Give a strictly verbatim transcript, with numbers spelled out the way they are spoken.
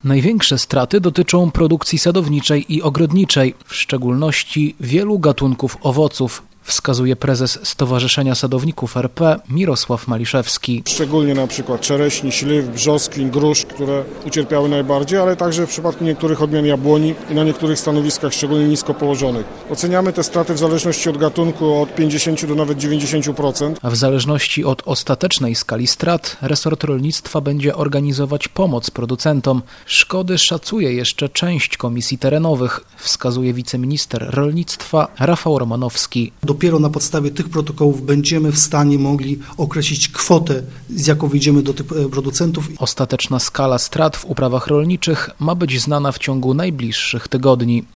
Największe straty dotyczą produkcji sadowniczej i ogrodniczej, w szczególności wielu gatunków owoców, wskazuje prezes Stowarzyszenia Sadowników R P Mirosław Maliszewski. Szczególnie na przykład czereśni, śliw, brzoskwin, grusz, które ucierpiały najbardziej, ale także w przypadku niektórych odmian jabłoni i na niektórych stanowiskach szczególnie nisko położonych. Oceniamy te straty w zależności od gatunku od pięćdziesiąt do nawet dziewięćdziesiąt procent. A w zależności od ostatecznej skali strat resort rolnictwa będzie organizować pomoc producentom. Szkody szacuje jeszcze część komisji terenowych, wskazuje wiceminister rolnictwa Rafał Romanowski. Dopiero na podstawie tych protokołów będziemy w stanie mogli określić kwotę, z jaką wyjdziemy do tych producentów. Ostateczna skala strat w uprawach rolniczych ma być znana w ciągu najbliższych tygodni.